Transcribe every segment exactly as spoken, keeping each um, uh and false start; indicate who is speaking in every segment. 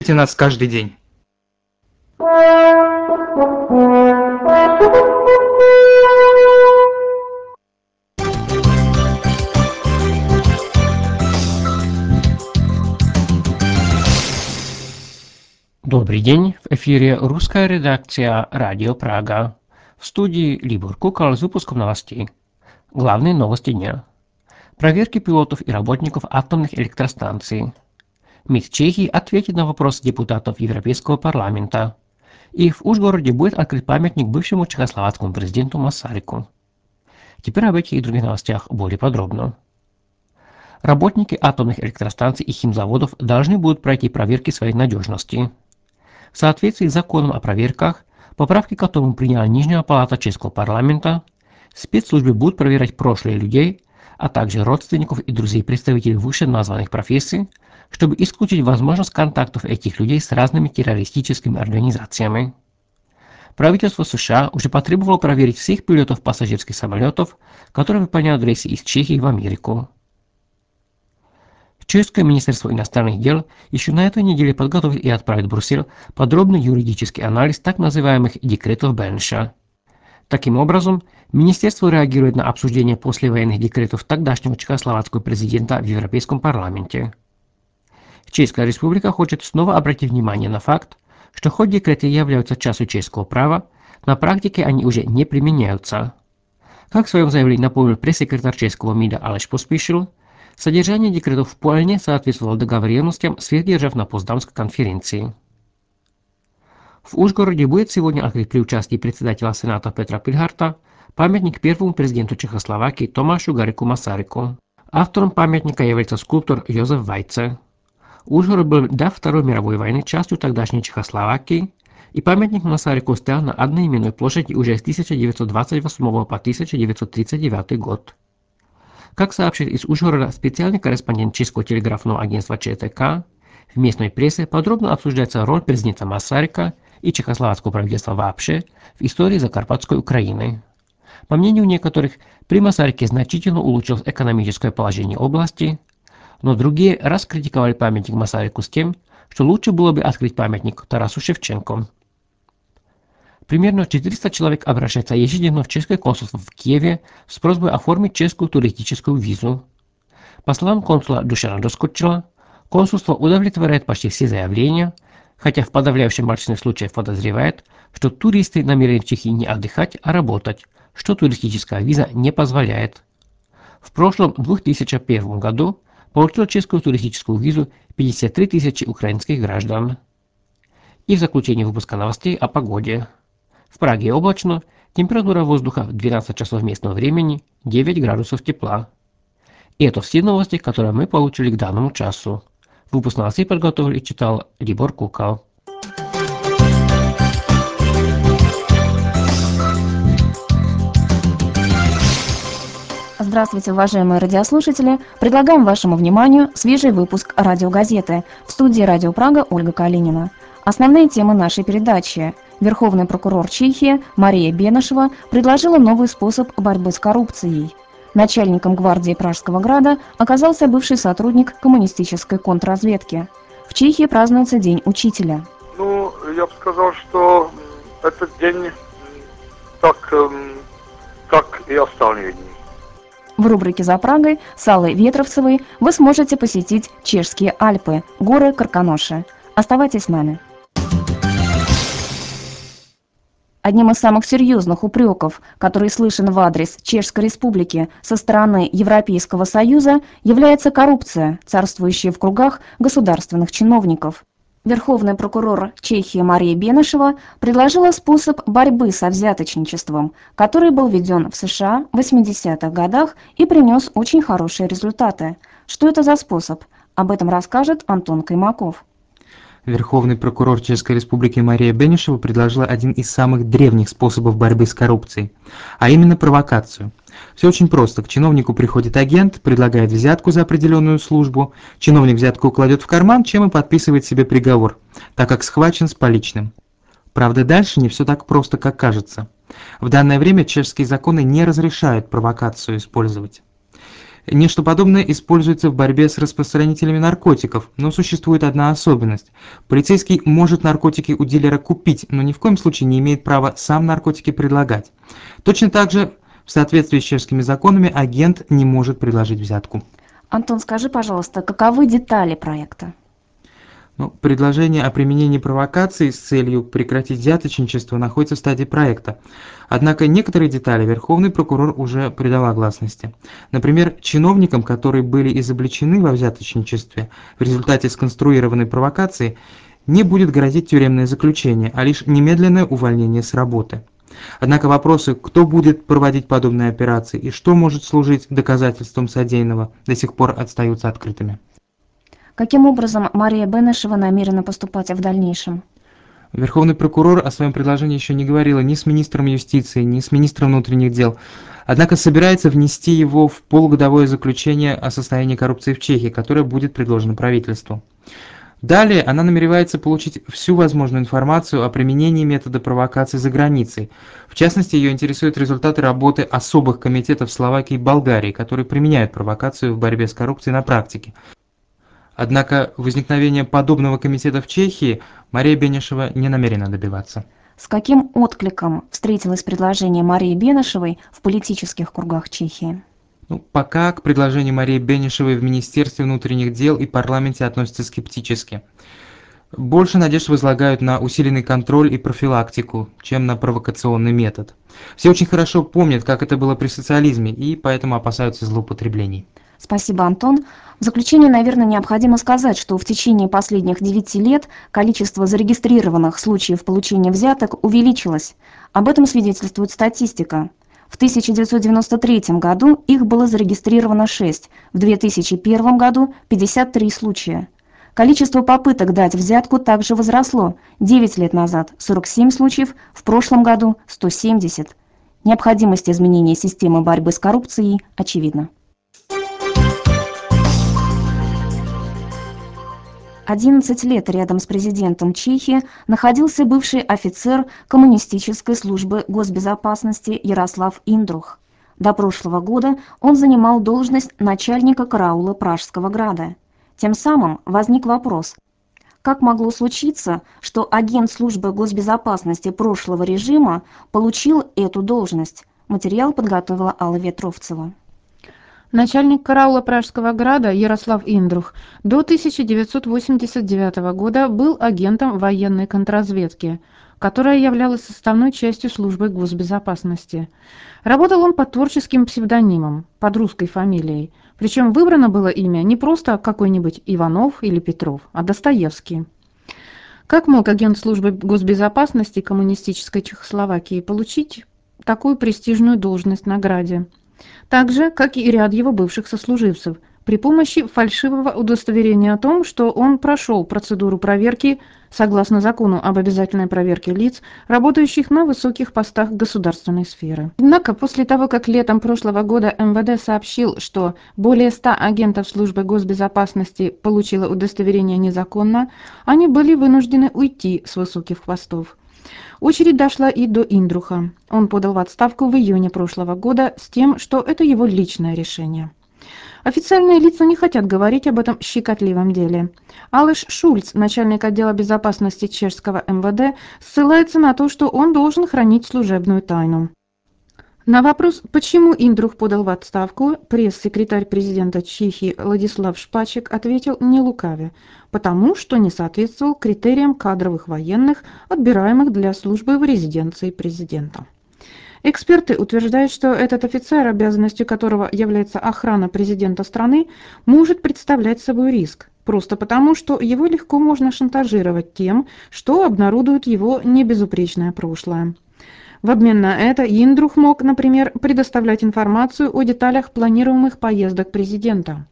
Speaker 1: нас каждый день.
Speaker 2: Добрый день, в эфире русская редакция «Радио Прага». В студии Либор Кукол с выпуском новостей. Главные новости дня. Проверки пилотов и работников атомных электростанций. МИД Чехии ответит на вопросы депутатов Европейского парламента. И в Ужгороде будет открыт памятник бывшему чехословацкому президенту Масарику. Теперь об этих и других новостях более подробно. Работники атомных электростанций и химзаводов должны будут пройти проверки своей надежности. В соответствии с законом о проверках, поправки к которому приняла Нижняя палата чешского парламента, спецслужбы будут проверять прошлое людей, а также родственников и друзей представителей вышеназванных профессий, чтобы исключить возможность контактов этих людей с разными террористическими организациями. Правительство США уже потребовало проверить всех пилотов пассажирских самолетов, которые выполняют рейсы из Чехии в Америку. Чешское министерство иностранных дел еще на этой неделе подготовит и отправит в Брюссель подробный юридический анализ так называемых декретов Бенша. Таким образом, министерство реагирует на обсуждение послевоенных декретов тогдашнего чехословацкого президента в Европейском парламенте. Чешская республика хочет снова обратить внимание на факт, что хоть декреты являются частью чешского права, на практике они уже не применяются. Как в своем заявлении напомнил пресс-секретарь чешского МИДа Алеш Поспишил, содержание декретов вполне соответствовало договоренностям сверхдержав на Потсдамской конференции. В Ужгороде будет сегодня открыт при участии председателя Сената Петра Пильгарта памятник первому президенту Чехословакии Томашу Гарику Масарику. Автором памятника является скульптор Йозеф Вайце. Ужгород был до Второй мировой войны частью тогдашней Чехословакии, и памятник Масарику стоял на одноименной площади уже с тысяча девятьсот двадцать восьмого по тысяча девятьсот тридцать девятый год. Как сообщит из Ужгорода специальный корреспондент чешского телеграфного агентства ЧТК, в местной прессе подробно обсуждается роль президента Масарика и чехословацкого правительства вообще в истории Закарпатской Украины. По мнению некоторых, при Масарике значительно улучшилось экономическое положение области, но другие раскритиковали памятник Масарику с тем, что лучше было бы открыть памятник Тарасу Шевченко. Примерно четыреста человек обращаются ежедневно в чешское консульство в Киеве с просьбой оформить чешскую туристическую визу. По словам консула Душана Доскочила, консульство удовлетворяет почти все заявления, хотя в подавляющем большинстве случаев подозревает, что туристы намерены в Чехии не отдыхать, а работать, что туристическая виза не позволяет. В прошлом две тысячи первом году получила чешскую туристическую визу пятьдесят три тысячи украинских граждан. И в заключение выпуска новостей о погоде. В Праге облачно, температура воздуха в двенадцать часов местного времени, девять градусов тепла. И это все новости, которые мы получили к данному часу. Выпуск новостей подготовил и читал Либор Кукол.
Speaker 3: Здравствуйте, уважаемые радиослушатели! Предлагаем вашему вниманию свежий выпуск радиогазеты. В студии Радио Прага Ольга Калинина. Основные темы нашей передачи. Верховный прокурор Чехии Мария Бенешева предложила новый способ борьбы с коррупцией. Начальником гвардии Пражского града оказался бывший сотрудник коммунистической контрразведки. В Чехии празднуется День учителя.
Speaker 4: Ну, я бы сказал, что этот день так, как и остальные дни.
Speaker 3: В рубрике «За Прагой» с Аллой Ветровцевой вы сможете посетить чешские Альпы, горы Карканоши. Оставайтесь с нами. Одним из самых серьезных упреков, который слышен в адрес Чешской Республики со стороны Европейского Союза, является коррупция, царствующая в кругах государственных чиновников. Верховный прокурор Чехии Мария Бенешева предложила способ борьбы со взяточничеством, который был введен в США в восьмидесятых годах и принес очень хорошие результаты. Что это за способ? Об этом расскажет Антон Каймаков.
Speaker 1: Верховный прокурор Чешской Республики Мария Бенешева предложила один из самых древних способов борьбы с коррупцией, а именно провокацию. Все очень просто. К чиновнику приходит агент, предлагает взятку за определенную службу, чиновник взятку кладет в карман, чем и подписывает себе приговор, так как схвачен с поличным. Правда, дальше не все так просто, как кажется. В данное время чешские законы не разрешают провокацию использовать. Нечто подобное используется в борьбе с распространителями наркотиков, но существует одна особенность. Полицейский может наркотики у дилера купить, но ни в коем случае не имеет права сам наркотики предлагать. Точно так же, в соответствии с чешскими законами, агент не может предложить взятку.
Speaker 3: Антон, скажи, пожалуйста, каковы детали проекта?
Speaker 1: Ну, предложение о применении провокации с целью прекратить взяточничество находится в стадии проекта. Однако некоторые детали верховный прокурор уже придал гласности. Например, чиновникам, которые были изобличены во взяточничестве в результате сконструированной провокации, не будет грозить тюремное заключение, а лишь немедленное увольнение с работы. Однако вопросы, кто будет проводить подобные операции и что может служить доказательством содеянного, до сих пор остаются открытыми.
Speaker 3: Каким образом Мария Бенешева намерена поступать в дальнейшем?
Speaker 1: Верховный прокурор о своем предложении еще не говорила ни с министром юстиции, ни с министром внутренних дел, однако собирается внести его в полугодовое заключение о состоянии коррупции в Чехии, которое будет предложено правительству. Далее она намеревается получить всю возможную информацию о применении метода провокации за границей. В частности, ее интересуют результаты работы особых комитетов Словакии и Болгарии, которые применяют провокацию в борьбе с коррупцией на практике. Однако возникновения подобного комитета в Чехии Мария Бенешева не намерена добиваться.
Speaker 3: С каким откликом встретилось предложение Марии Бенешевой в политических кругах Чехии?
Speaker 1: Ну, пока к предложению Марии Бенешевой в Министерстве внутренних дел и парламенте относятся скептически. Больше надежд возлагают на усиленный контроль и профилактику, чем на провокационный метод. Все очень хорошо помнят, как это было при социализме, и поэтому опасаются злоупотреблений.
Speaker 3: Спасибо, Антон. В заключение, наверное, необходимо сказать, что в течение последних девяти лет количество зарегистрированных случаев получения взяток увеличилось. Об этом свидетельствует статистика. В тысяча девятьсот девяносто третьем году их было зарегистрировано шесть, в две тысячи первом году пятьдесят три случая. Количество попыток дать взятку также возросло. девять лет назад сорок семь случаев, в прошлом году сто семьдесят. Необходимость изменения системы борьбы с коррупцией очевидна. одиннадцать лет рядом с президентом Чехии находился бывший офицер коммунистической службы госбезопасности Ярослав Индрух. До прошлого года он занимал должность начальника караула Пражского града. Тем самым возник вопрос, как могло случиться, что агент службы госбезопасности прошлого режима получил эту должность? Материал подготовила Алла Ветровцева.
Speaker 5: Начальник караула Пражского града Ярослав Индрух до тысяча девятьсот восемьдесят девятого года был агентом военной контрразведки, которая являлась составной частью службы госбезопасности. Работал он под творческим псевдонимом, под русской фамилией, причем выбрано было имя не просто какой-нибудь Иванов или Петров, а Достоевский. Как мог агент службы госбезопасности коммунистической Чехословакии получить такую престижную должность на Граде? Так же, как и ряд его бывших сослуживцев, при помощи фальшивого удостоверения о том, что он прошел процедуру проверки согласно закону об обязательной проверке лиц, работающих на высоких постах государственной сферы. Однако, после того, как летом прошлого года эм вэ дэ сообщил, что более ста агентов службы госбезопасности получило удостоверение незаконно, они были вынуждены уйти с высоких постов. Очередь дошла и до Индруха. Он подал в отставку в июне прошлого года с тем, что это его личное решение. Официальные лица не хотят говорить об этом щекотливом деле. Алеш Шульц, начальник отдела безопасности чешского эм вэ дэ, ссылается на то, что он должен хранить служебную тайну. На вопрос, почему Индрух подал в отставку, пресс-секретарь президента Чехии Ладислав Шпачек ответил не лукавя, потому что не соответствовал критериям кадровых военных, отбираемых для службы в резиденции президента. Эксперты утверждают, что этот офицер, обязанностью которого является охрана президента страны, может представлять собой риск, просто потому, что его легко можно шантажировать тем, что обнародует его небезупречное прошлое. В обмен на это Индрух мог, например, предоставлять информацию о деталях планируемых поездок президента.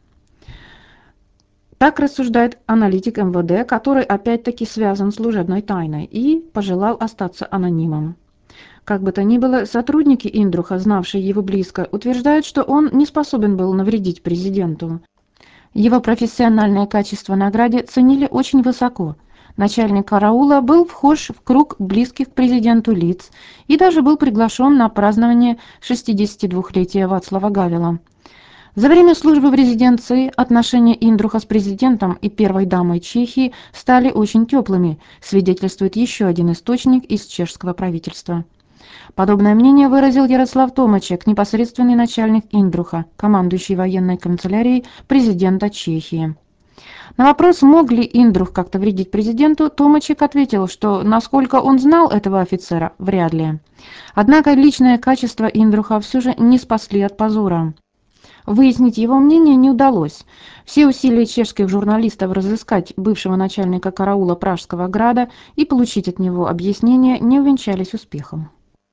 Speaker 5: Так рассуждает аналитик эм вэ дэ, который опять-таки связан с служебной тайной и пожелал остаться анонимом. Как бы то ни было, сотрудники Индруха, знавшие его близко, утверждают, что он не способен был навредить президенту. Его профессиональные качества на Граде ценили очень высоко. Начальник караула был вхож в круг близких к президенту лиц и даже был приглашен на празднование шестидесятидвухлетия Вацлава Гавела. За время службы в резиденции отношения Индруха с президентом и первой дамой Чехии стали очень теплыми, свидетельствует еще один источник из чешского правительства. Подобное мнение выразил Ярослав Томачек, непосредственный начальник Индруха, командующий военной канцелярией президента Чехии. На вопрос, мог ли Индрух как-то вредить президенту, Томачек ответил, что, насколько он знал этого офицера, вряд ли. Однако личное качество Индруха все же не спасли от позора. Выяснить его мнение не удалось. Все усилия чешских журналистов разыскать бывшего начальника караула Пражского града и получить от него объяснение не увенчались успехом.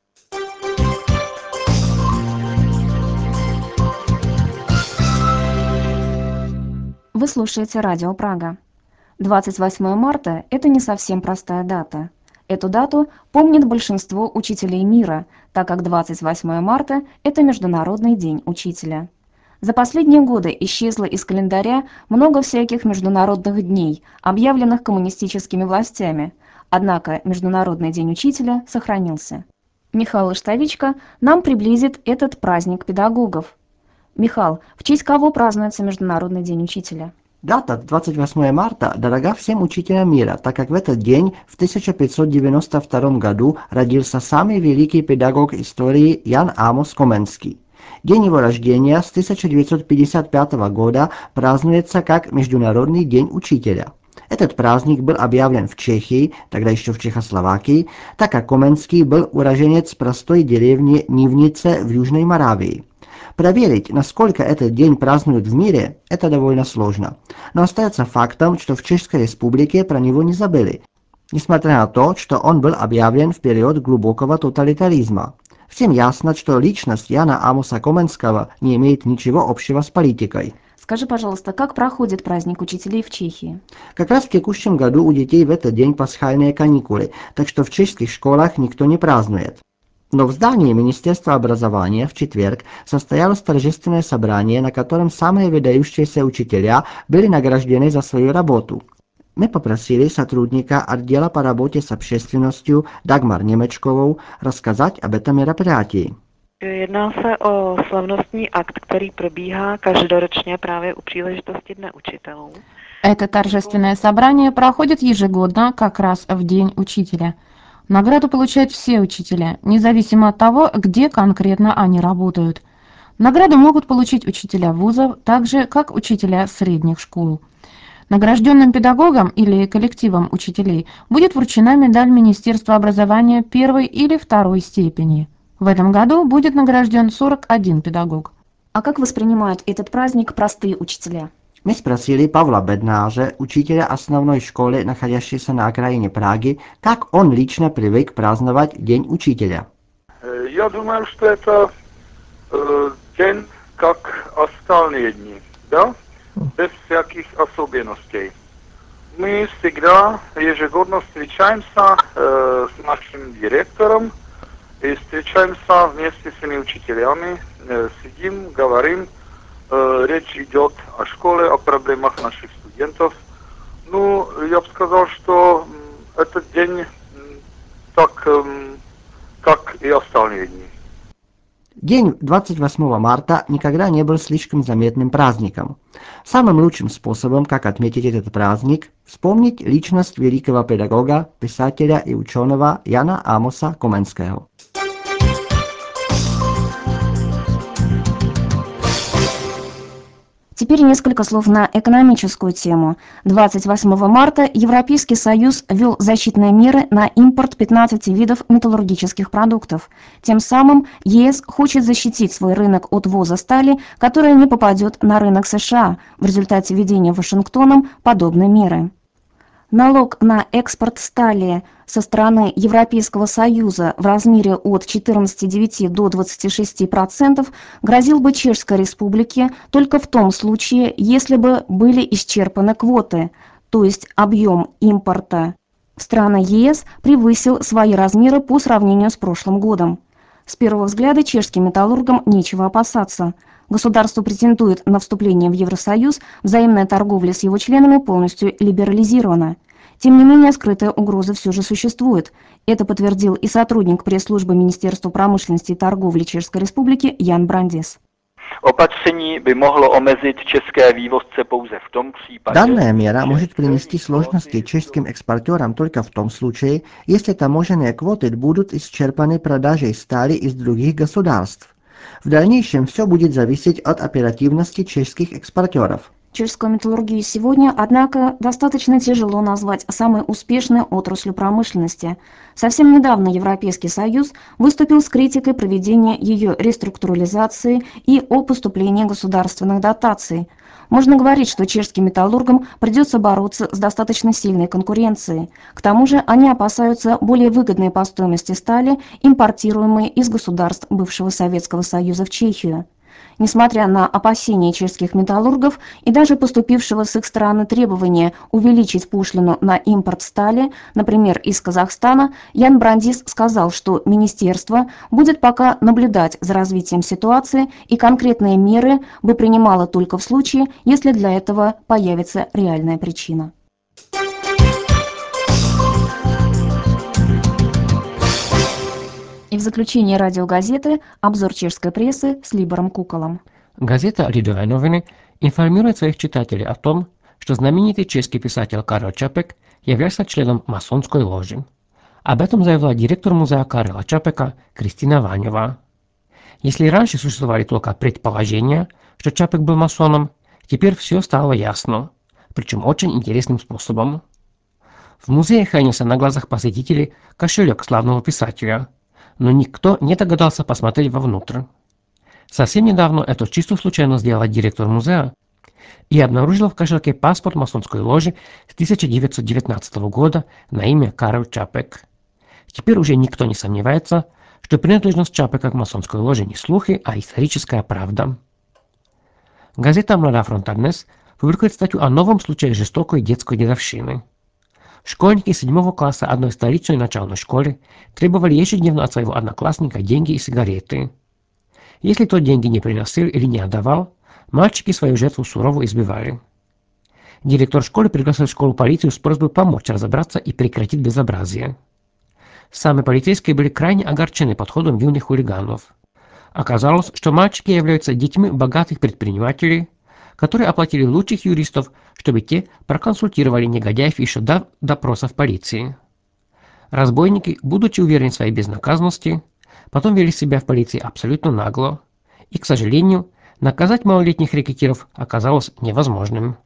Speaker 3: Вы слушаете Радио Прага. двадцать восьмое марта – это не совсем простая дата. Эту дату помнит большинство учителей мира, так как двадцать восьмое марта – это Международный день учителя. За последние годы исчезло из календаря много всяких международных дней, объявленных коммунистическими властями, однако Международный день учителя сохранился. Михаил Штавичко нам приблизит этот праздник педагогов. Михаил, в честь кого празднуется Международный день учителя?
Speaker 6: Дата двадцать восьмое марта дорога всем учителям мира, так как в этот день в тысяча пятьсот девяносто втором году родился самый великий педагог истории Jan Amos Komenský. День его рождения с тысяча девятьсот пятьдесят пятого года празднуется как Международный день учителя. Этот праздник был объявлен в Чехии, тогда еще в Чехословакии, так как Komenský был уроженец простой деревни Nivnice в Южной Моравии. Проверить, насколько этот день празднуют в мире, это довольно сложно. Но остается фактом, что в Чешской Республике про него не забыли, несмотря на то, что он был объявлен в период глубокого тоталитаризма. Всем ясно, что личность Яна Амоса Komenského не имеет ничего общего с политикой.
Speaker 3: Скажи, пожалуйста, как проходит праздник учителей в Чехии?
Speaker 6: Как раз в текущем году у детей в этот день пасхальные каникулы, так что в чешских школах никто не празднует. Но в здании Министерства образования в четверг состоялось торжественное собрание, на котором самые выдающиеся учителя были награждены за свою работу. Мы попросили сотрудника отдела по работе с общественностью Dagmar Němečkovou рассказать об этом мероприятии.
Speaker 7: Jedná se o slavnostní akt, který probíhá každoročně právě u příležitosti Dne učitelů.
Speaker 5: Это торжественное собрание проходит ежегодно, как раз в День учителя. Награду получают все учителя, независимо от того, где конкретно они работают. Награду могут получить учителя вузов, так же, как учителя средних школ. Награжденным педагогам или коллективам учителей будет вручена медаль Министерства образования первой или второй степени. В этом году будет награжден сорок один педагог.
Speaker 3: А как воспринимают этот праздник простые учителя?
Speaker 6: My sпросили Pavla Bednáře, učitele основной школы, находящейся на окраине Праги, как он лично привык праздновать День учителя.
Speaker 4: Я думаю, что это э, день как остальные дни, да? Без всяких особенностей. Мы всегда ежегодно встречаемся э, с нашим директором и встречаемся вместе с этими учителями, э, сидим, говорим. Речь идет о школе, о проблемах наших студентов. Ну, я бы сказал, что этот день так, как и остальные дни.
Speaker 6: День двадцать восьмого марта никогда не был слишком заметным праздником. Самым лучшим способом, как отметить этот праздник, вспомнить личность великого педагога, писателя и ученого Jana Amosa Komenského.
Speaker 3: Теперь несколько слов на экономическую тему. двадцать восьмого марта Европейский Союз ввел защитные меры на импорт пятнадцати видов металлургических продуктов. Тем самым ЕС хочет защитить свой рынок от ввоза стали, которая не попадет на рынок США в результате введения Вашингтоном подобной меры. Налог на экспорт стали со стороны Европейского Союза в размере от четырнадцати целых девяти десятых до двадцати шести процентов грозил бы Чешской Республике только в том случае, если бы были исчерпаны квоты, то есть объем импорта в страны ЕС превысил свои размеры по сравнению с прошлым годом. С первого взгляда чешским металлургам нечего опасаться. Государство претендует на вступление в Евросоюз, взаимная торговля с его членами полностью либерализирована. Тем не менее, скрытая угроза все же существует. Это подтвердил и сотрудник пресс-службы Министерства промышленности и торговли Чешской Республики Ян Брандес.
Speaker 8: Opatření by mohlo omezit české vývozce pouze v tom případě.
Speaker 6: Данная мера может принести сложности чешским экспортерам только в том случае, если таможенные квоты будут исчерпаны продажей стали из других государств. В дальнейшем все будет зависеть от оперативности чешских экспортеров.
Speaker 3: Чешскую металлургию сегодня, однако, достаточно тяжело назвать самой успешной отраслью промышленности. Совсем недавно Европейский Союз выступил с критикой проведения ее реструктурализации и о поступлении государственных дотаций. Можно говорить, что чешским металлургам придется бороться с достаточно сильной конкуренцией. К тому же они опасаются более выгодной по стоимости стали, импортируемой из государств бывшего Советского Союза в Чехию. Несмотря на опасения чешских металлургов и даже поступившего с их стороны требования увеличить пошлину на импорт стали, например, из Казахстана, Ян Брандис сказал, что министерство будет пока наблюдать за развитием ситуации и конкретные меры бы принимало только в случае, если для этого появится реальная причина. И в заключение радиогазеты обзор чешской прессы с Либором Куколом.
Speaker 2: Газета «Lidové noviny» информирует своих читателей о том, что знаменитый чешский писатель Карл Чапек является членом масонской ложи. Об этом заявила директор музея Карла Чапека Кристина Ванева. Если раньше существовали только предположения, что Чапек был масоном, теперь все стало ясно, причем очень интересным способом. В музее хранился на глазах посетителей кошелек славного писателя, но никто не догадался посмотреть вовнутрь. Совсем недавно эту чистую случайно сделала директор музея и обнаружила в кошельке паспорт масонской ложи с тысяча девятьсот девятнадцатого года на имя Карл Чапек. Теперь уже никто не сомневается, что принадлежность Чапека к масонской ложе не слухи, а историческая правда. Газета «Млада Фронтаднес» публикует статью о новом случае жестокой детской дедовщины. Школьники седьмого класса одной столичной начальной школы требовали ежедневно от своего одноклассника деньги и сигареты. Если тот деньги не приносил или не отдавал, мальчики свою жертву сурово избивали. Директор школы пригласил в школу полицию с просьбой помочь разобраться и прекратить безобразие. Сами полицейские были крайне огорчены подходом юных хулиганов. Оказалось, что мальчики являются детьми богатых предпринимателей, которые оплатили лучших юристов, чтобы те проконсультировали негодяев еще до допроса в полиции. Разбойники, будучи уверены в своей безнаказанности, потом вели себя в полиции абсолютно нагло, и, к сожалению, наказать малолетних рэкетиров оказалось невозможным.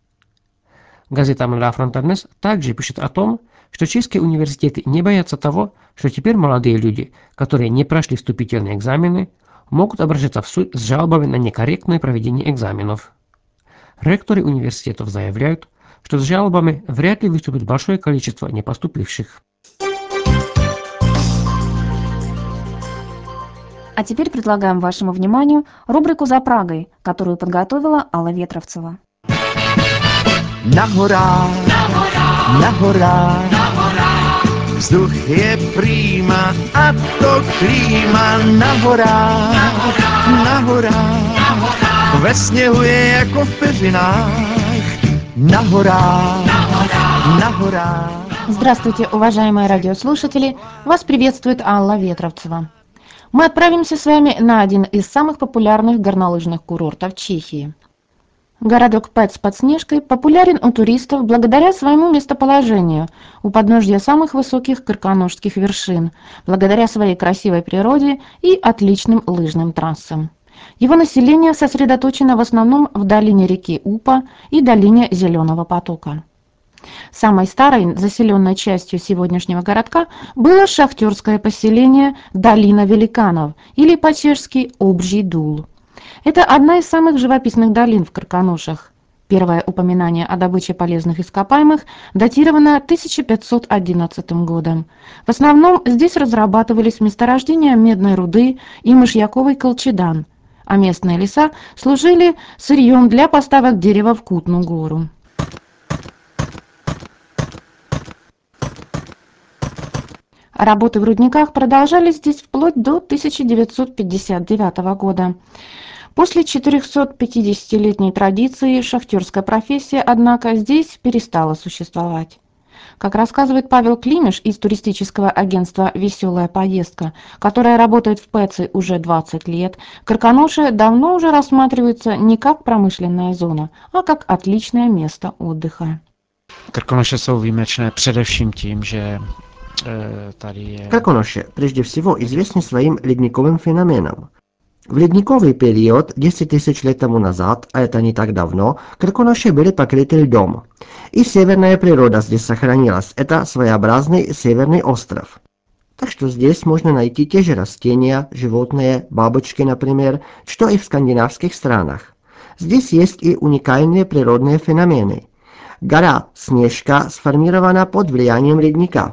Speaker 2: Газета «Млада Фронтаднес» также пишет о том, что чешские университеты не боятся того, что теперь молодые люди, которые не прошли вступительные экзамены, могут обращаться в суд с жалобами на некорректное проведение экзаменов. Ректоры университетов заявляют, что с жалобами вряд ли выступит большое количество непоступивших.
Speaker 3: А теперь предлагаем вашему вниманию рубрику «За Прагой», которую подготовила Алла Ветровцева.
Speaker 9: Na horách, na horách, vzduch je prýma a to klíma na horách, na horách, ve sněhu je jako v peřinách, na horách, na horách.
Speaker 5: Здравствуйте, уважаемые радиослушатели! Вас приветствует Алла Ветровцева. Мы отправимся с вами на один из самых популярных горнолыжных курортов Чехии. Городок Пец под Снежкой популярен у туристов благодаря своему местоположению у подножья самых высоких крконожских вершин, благодаря своей красивой природе и отличным лыжным трассам. Его население сосредоточено в основном в долине реки Упа и долине Зеленого потока. Самой старой заселенной частью сегодняшнего городка было шахтерское поселение Долина Великанов, или по-чешски Обжий Дул. Это одна из самых живописных долин в Крконошах. Первое упоминание о добыче полезных ископаемых датировано тысяча пятьсот одиннадцатым годом. В основном здесь разрабатывались месторождения медной руды и мышьяковый колчедан, а местные леса служили сырьем для поставок дерева в Кутну гору. Работы в рудниках продолжались здесь вплоть до тысяча девятьсот пятьдесят девятого года. После четырехсот пятидесятилетней традиции шахтерская профессия, однако, здесь перестала существовать. Как рассказывает Павел Климиш из туристического агентства «Веселая поездка», которое работает в Пэци уже двадцать лет, Карканоши давно уже рассматриваются не как промышленная зона, а как отличное место отдыха.
Speaker 10: Krkonoše jsou výjimečné především tím, že e, tady je...
Speaker 6: Krkonoše прежде всего известны своим ледниковым феноменом. В ледниковый период, десять тысяч лет тому назад, а это не так давно, Крконоши были покрыты льдом. И северная природа здесь сохранилась. Это своеобразный северный остров. Так что здесь можно найти те же растения, животные, бабочки, например, что и в скандинавских странах. Здесь есть и уникальные природные феномены. Гора Снежка сформирована под влиянием ледника.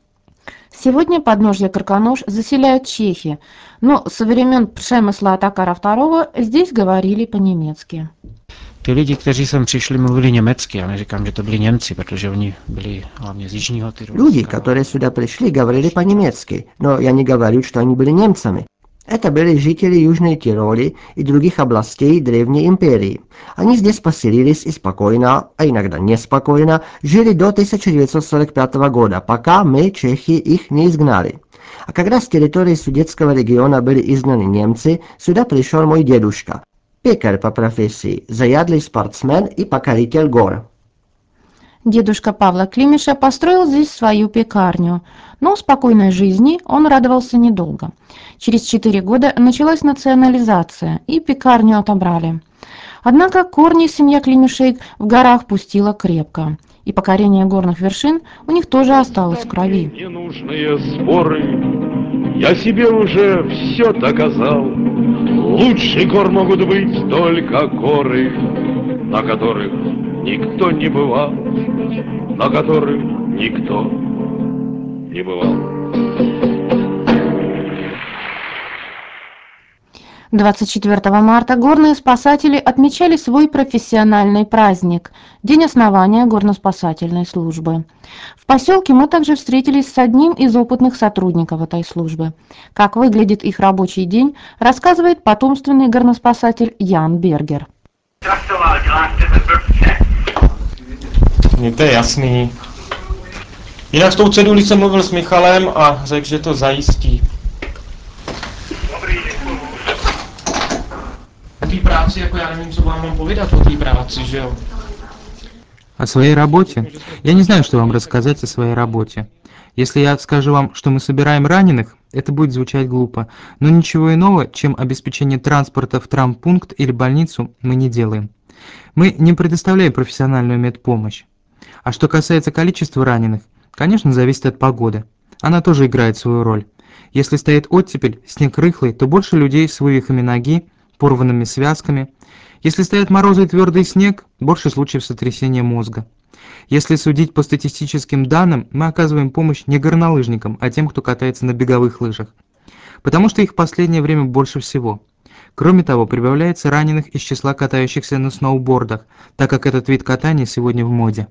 Speaker 5: Сегодня подножье Карканош заселяют чехи, но со времен Přemysla Otakara второго здесь говорили по-немецки.
Speaker 10: Ty lidi, kteří sem přišli, mluvili německy. Já neříkám, že to byli Němci, protože oni byli hlavně z jižního Tyrolska.
Speaker 6: Люди, которые сюда пришли, говорили по-немецки, но я не говорю, что они были немцами. Это были жители Южной Тироли и других областей Древней империи. Они здесь поселились и спокойно, а иногда неспокойно, жили до тысяча девятьсот сорок пятого года, пока мы, чехи, их не изгнали. А когда с территории Судетского региона были изгнаны немцы, сюда пришел мой дедушка, пекарь по профессии, заядлый спортсмен и покоритель гор.
Speaker 5: Дедушка Павла Климиша построил здесь свою пекарню, но спокойной жизни он радовался недолго. Через четыре года началась национализация, и пекарню отобрали. Однако корни семья Климишей в горах пустила крепко, и покорение горных вершин у них тоже осталось в крови.
Speaker 11: Ненужные споры, я себе уже все доказал. Лучше гор могут быть только горы, на которых никто не бывал, на которых никто не бывал.
Speaker 5: двадцать четвёртого марта горные спасатели отмечали свой профессиональный праздник – День основания горно-спасательной службы. В поселке мы также встретились с одним из опытных сотрудников этой службы. Как выглядит их рабочий день, рассказывает потомственный горноспасатель Ян Бергер.
Speaker 1: Mně to je jasný. Jinak s tou cedulí jsem mluvil s Michalem a řekl, že to zajistí. O té práci, jako já nevím, co vám mám povědat o té práci, že jo? О своей работе? Я не знаю, что вам рассказать о своей работе. Если я скажу вам, что мы собираем раненых, это будет звучать глупо, но ничего иного, чем обеспечение транспорта в травмпункт или больницу, мы не делаем. Мы не предоставляем профессиональную медпомощь. А что касается количества раненых, конечно, зависит от погоды. Она тоже играет свою роль. Если стоит оттепель, снег рыхлый, то больше людей с вывихами ноги, порванными связками. Если стоят морозы и твердый снег, больше случаев сотрясения мозга. Если судить по статистическим данным, мы оказываем помощь не горнолыжникам, а тем, кто катается на беговых лыжах. Потому что их в последнее время больше всего. Кроме того, прибавляется раненых из числа катающихся на сноубордах, так как этот вид катания сегодня в моде.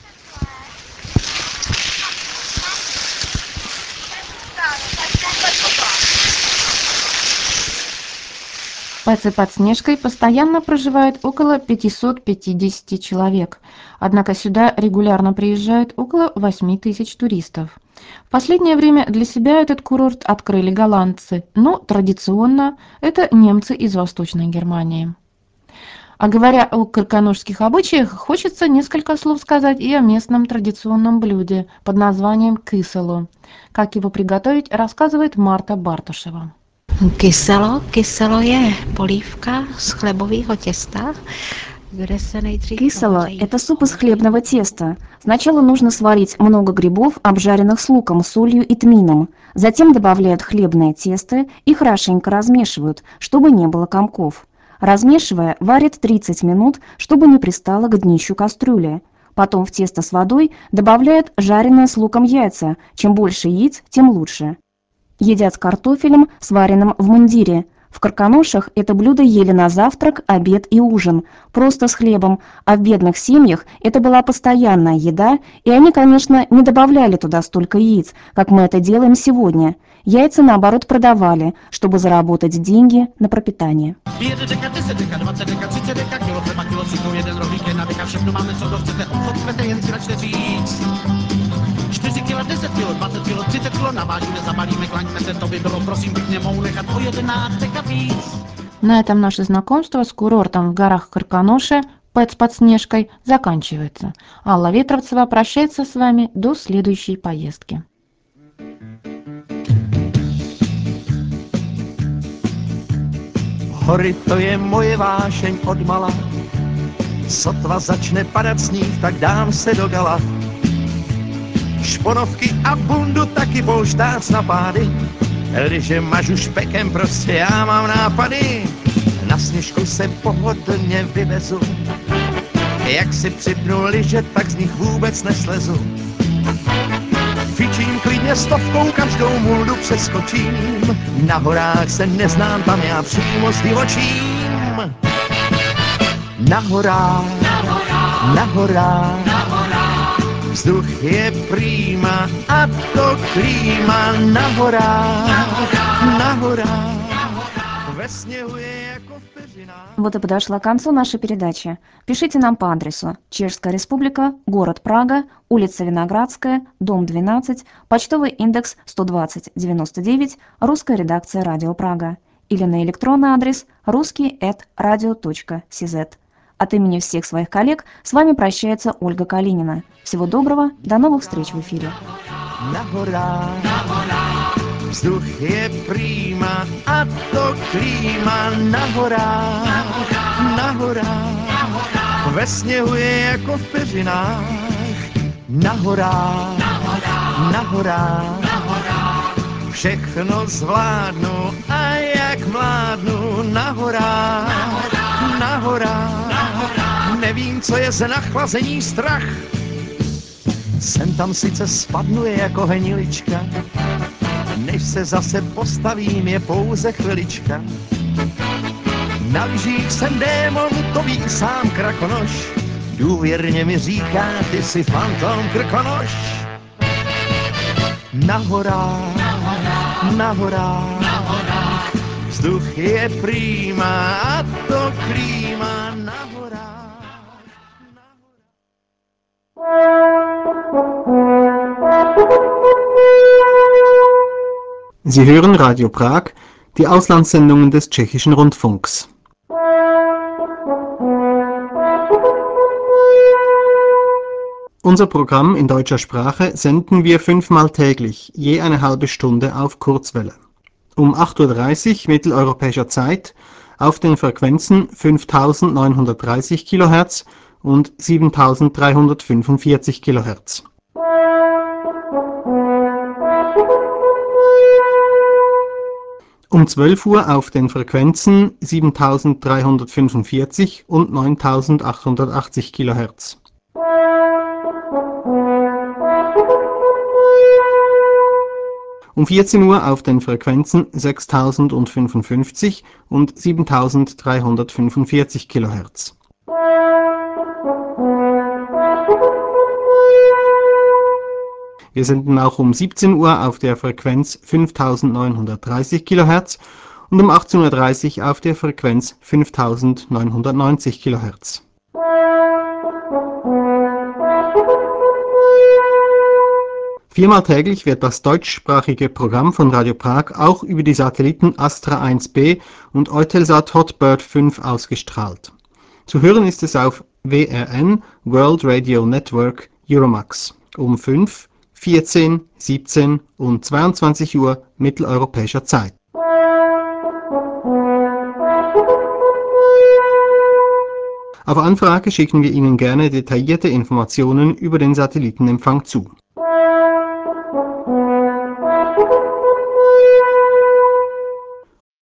Speaker 5: В Пэци под Снежкой постоянно проживает около пятьсот пятьдесят человек, однако сюда регулярно приезжает около восемь тысяч туристов. В последнее время для себя этот курорт открыли голландцы, но традиционно это немцы из Восточной Германии. А говоря о карканошских обычаях, хочется несколько слов сказать и о местном традиционном блюде под названием кисело. Как его приготовить, рассказывает Марта Бартушева.
Speaker 12: Kyselo, kyselo je polívka z chlebového těsta, kde se nejdřív...
Speaker 3: Кисело – это суп из хлебного теста. Сначала нужно сварить много грибов, обжаренных с луком, солью и тмином. Затем добавляют хлебное тесто и хорошенько размешивают, чтобы не было комков. Размешивая, варят тридцать минут, чтобы не пристало к днищу кастрюли. Потом в тесто с водой добавляют жареные с луком яйца. Чем больше яиц, тем лучше. Едят с картофелем, сваренным в мундире. В Карканошах это блюдо ели на завтрак, обед и ужин, просто с хлебом, а в бедных семьях это была постоянная еда, и они, конечно, не добавляли туда столько яиц, как мы это делаем сегодня. Яйца, наоборот, продавали, чтобы заработать деньги на пропитание.
Speaker 9: let, deset kilo, dvacet kilo, třicet kilo, navážíme, zabalíme, klaňme se, to by bylo, prosím, pěkně mohu nechat o jedenáct a víc.
Speaker 5: На этом наше знакомство с курортом в горах Карканоше Пэт под Снежкой заканчивается. Алла Ветровцева прощается с вами до следующей поездки.
Speaker 9: Hory, to je moje vášeň odmala, sotva začne padat sníh, tak dám se do gala. Šponovky a bundu taky polštář na pády, liže mažu špekem, prostě já mám nápady. Na Sněžku se pohodlně vyvezu, jak si připnu liže, tak z nich vůbec neslezu. Fičím klidně stovkou, každou muldu přeskočím, na horách se neznám, tam já přímo zdivočím. Na horách, na horách, vzduch je prýma a to klíma. Na horách, na horách, ve sněhu je jako v peřinách.
Speaker 3: Вот и подошла к концу наша передача. Пишите нам по адресу: Чешская Республика, город Прага, улица Виноградская, дом двенадцать, почтовый индекс сто двадцать девяносто девять, русская редакция Радио Прага. Или на электронный адрес русский эт радио точка cz. От имени всех своих коллег с вами прощается Ольга Калинина. Всего доброго, до новых встреч в эфире.
Speaker 9: Na horách, vzduch je prýma a to klíma. Na horách, na horách, ve sněhu je jako v peřinách. Na horách, na horách, všechno zvládnu a jak mládnu. Na horách, na horách, nevím, co je ze nachlazení strach. Sem tam sice spadnu je jako henilička, než se zase postavím, je pouze chvilička. Na lyžích jsem démon, to ví sám Krakonoš, důvěrně mi říká, ty jsi fantom Krkonoš. Na horách, na horách, vzduch je prýma a to klíma. Na horách.
Speaker 1: Sie hören Radio Prag, die Auslandssendungen des Tschechischen Rundfunks. Unser Programm in deutscher Sprache senden wir fünfmal täglich, je eine halbe Stunde auf Kurzwelle. Um acht Uhr dreißig mitteleuropäischer Zeit auf den Frequenzen fünftausendneunhundertdreißig Kilohertz und siebentausenddreihundertfünfundvierzig Kilohertz. Um zwölf Uhr auf den Frequenzen siebentausenddreihundertfünfundvierzig und neuntausendachthundertachtzig Kilohertz. Um vierzehn Uhr auf den Frequenzen sechstausendfünfundfünfzig und siebentausenddreihundertfünfundvierzig Kilohertz. Wir senden auch um siebzehn Uhr auf der Frequenz fünftausendneunhundertdreißig Kilohertz und um achtzehn Uhr dreißig auf der Frequenz fünftausendneunhundertneunzig Kilohertz. Viermal täglich wird das deutschsprachige Programm von Radio Prag auch über die Satelliten Astra eins B und Eutelsat Hotbird fünf ausgestrahlt. Zu hören ist es auf W R N, World Radio Network Euromax, um fünf, vierzehn, siebzehn und zweiundzwanzig Uhr mitteleuropäischer Zeit. Auf Anfrage schicken wir Ihnen gerne detaillierte Informationen über den Satellitenempfang zu. Thank you.